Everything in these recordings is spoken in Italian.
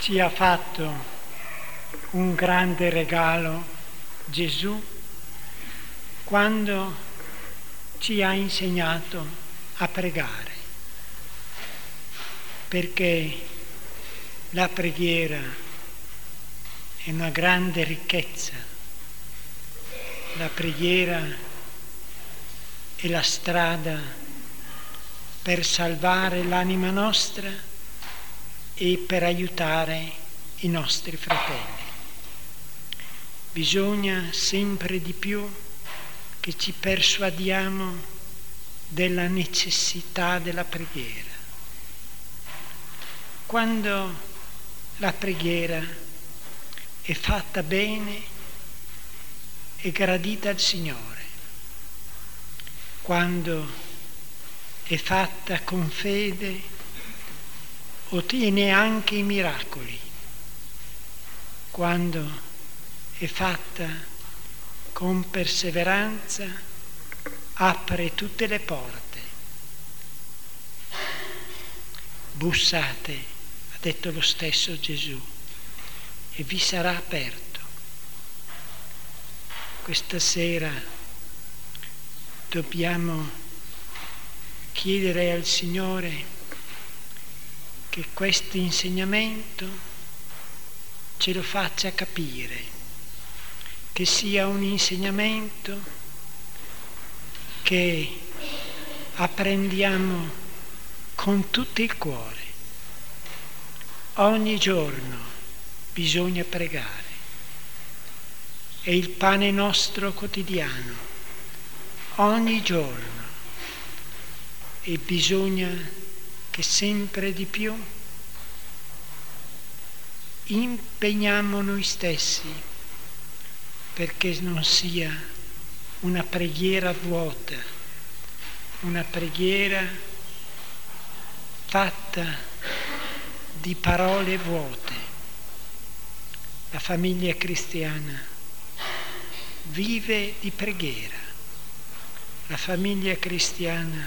Ci ha fatto un grande regalo Gesù quando ci ha insegnato a pregare, perché la preghiera è una grande ricchezza. La preghiera è la strada per salvare l'anima nostra e per aiutare i nostri fratelli. Bisogna sempre di più che ci persuadiamo della necessità della preghiera. Quando la preghiera è fatta bene, è gradita al Signore. Quando è fatta con fede, ottiene anche i miracoli. Quando è fatta con perseveranza, apre tutte le porte. Bussate, ha detto lo stesso Gesù, e vi sarà aperto. Questa sera dobbiamo chiedere al Signore che questo insegnamento ce lo faccia capire, che sia un insegnamento che apprendiamo con tutto il cuore. Ogni giorno bisogna pregare. È il pane nostro quotidiano, ogni giorno, e bisogna che sempre di più impegniamo noi stessi perché non sia una preghiera vuota, una preghiera fatta di parole vuote. La famiglia cristiana vive di preghiera. La famiglia cristiana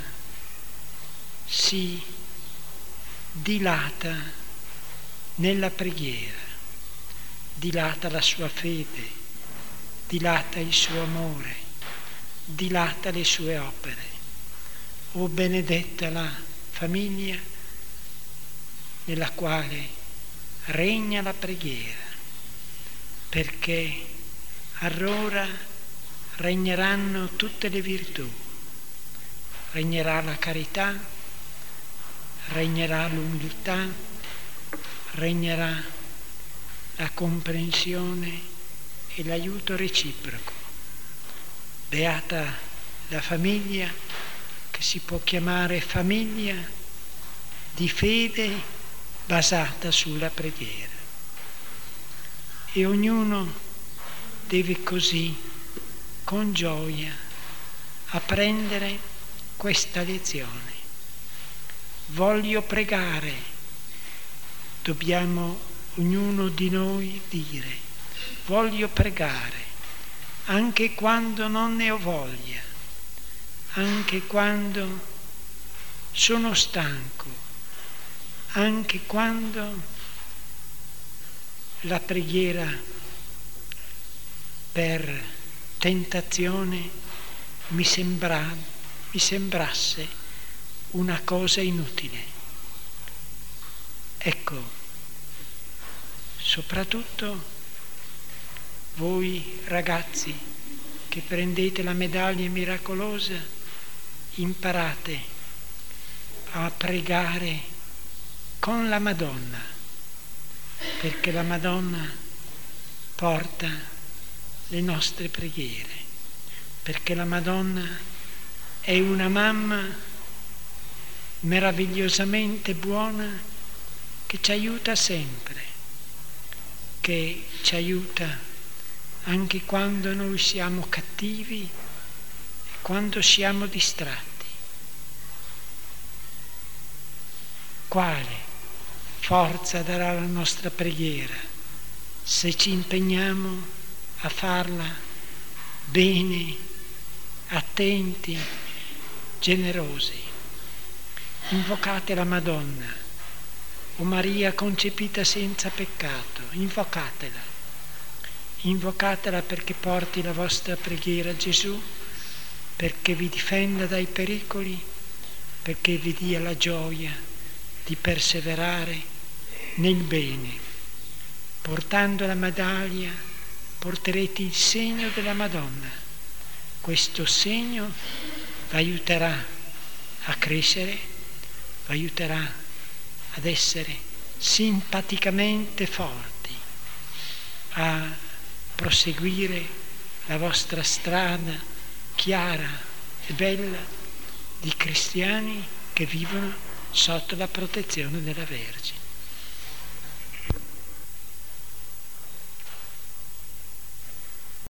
si dilata nella preghiera, dilata la sua fede, dilata il suo amore, dilata le sue opere. Oh, benedetta la famiglia nella quale regna la preghiera, perché allora regneranno tutte le virtù, regnerà la carità, regnerà l'umiltà, regnerà la comprensione e l'aiuto reciproco. Beata la famiglia che si può chiamare famiglia di fede basata sulla preghiera. E ognuno deve così, con gioia, apprendere questa lezione. Voglio pregare. Dobbiamo ognuno di noi dire: voglio pregare, anche quando non ne ho voglia, anche quando sono stanco, anche quando la preghiera per tentazione mi sembrasse una cosa inutile. Ecco, soprattutto voi ragazzi che prendete la medaglia miracolosa, imparate a pregare con la Madonna, perché la Madonna porta le nostre preghiere, perché la Madonna è una mamma meravigliosamente buona che ci aiuta sempre, che ci aiuta anche quando noi siamo cattivi e quando siamo distratti. Quale forza darà la nostra preghiera se ci impegniamo a farla bene, attenti, generosi? Invocate la Madonna O Maria concepita senza peccato, invocatela perché porti la vostra preghiera a Gesù, perché vi difenda dai pericoli, perché vi dia la gioia di perseverare nel bene. Portando la medaglia porterete il segno della Madonna. Questo segno vi aiuterà a crescere, vi aiuterà ad essere simpaticamente forti, a proseguire la vostra strada chiara e bella di cristiani che vivono sotto la protezione della Vergine.